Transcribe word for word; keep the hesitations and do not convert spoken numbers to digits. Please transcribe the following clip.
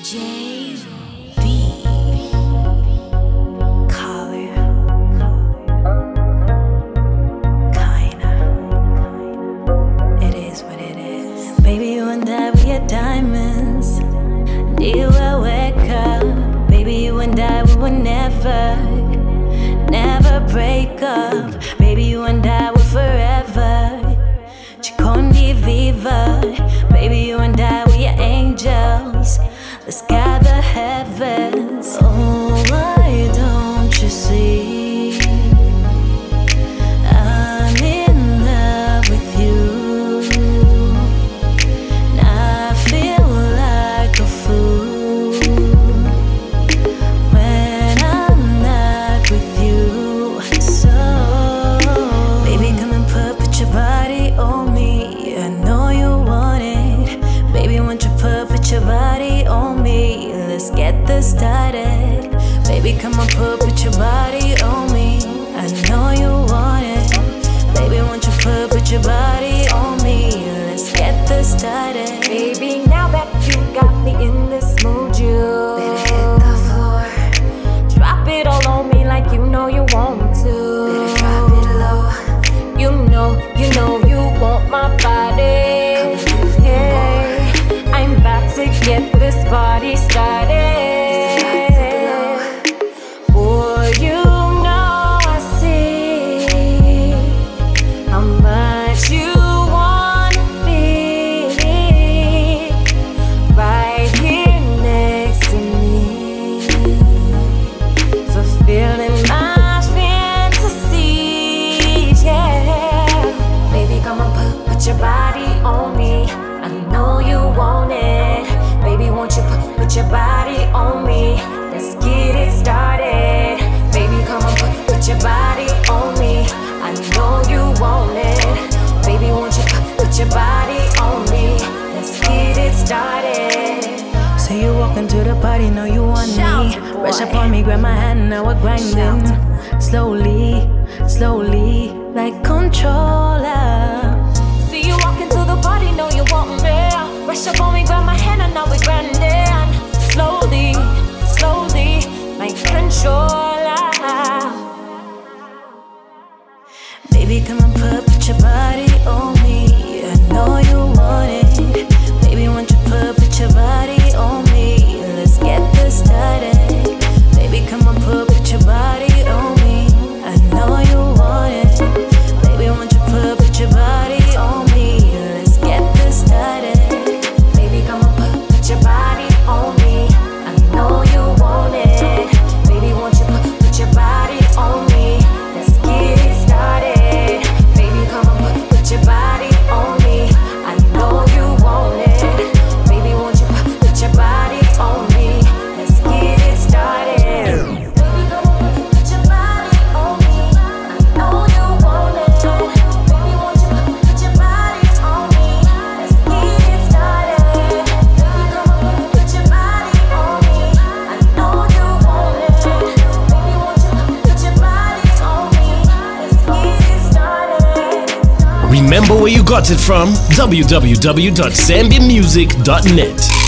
J B Color Kinda. It is what it is. Baby, you and I, we are diamonds. You will wake up. Baby, you and I, we will never, never break up. Baby, you and I will forever. Ci condiviva. Baby, you and I, we are angels. Let's gather heavens. Oh, why don't you see? I'm in love with you. And I feel like a fool when I'm not with you. So, baby, come and put, put your body on me. I know you want it. Baby, won't you put, put your body on me? Let's get this started. Baby, come on, put, put your body on me. I know you want it. Baby, won't you put, put your body on me? Let's get this started. Baby, now that you got me in this mood, you better hit the floor. drop it all on me like you know you want to. Better drop it low. You know, you know you want my body. Come and give me Yeah, I'm about to get this party started. Boy, you know I see how much you want me right here next to me, fulfilling my fantasies. Yeah, baby, come on, put, put your body on me. I know you want it. Baby, won't you put, put your body on me? Let's get it started. Baby, come on, put, put your body on me. I know you want it. Baby, won't you put, put your body on me? Let's get it started. So you walk into the party, know you want Shout me. it, boy. Rush up on me, grab my hand, now we're grinding. Slowly, slowly, like controller. See you walk into the party, know you want me. Rush up on me, grab my hand, and now we're grinding. Slowly, slowly, like controller. Baby, come and put, put your body on me. I know you want it. Baby, won't you put, put your body on me? Let's get this started. Baby, come and put, put your body on me. I know you want it. Baby, won't you put, put your body on me? Let's get this started. Baby, come on, put, put your body on me. I know you want it. Baby, won't you put, put your body on me? Let's get it started. Baby, come on, put, put your body on me. I know you want it. Baby, won't you put, put your body on me? Let's get it started. Baby, come on, put, put your body on me. I know you want it. Baby, won't you put, put your body on me? Let's get it started. Baby, come on, put, put your body on me. I know you want it. Baby, won't you put, put your body on me? Let's get it started. Remember where you got it from? w w w dot zambia music dot net.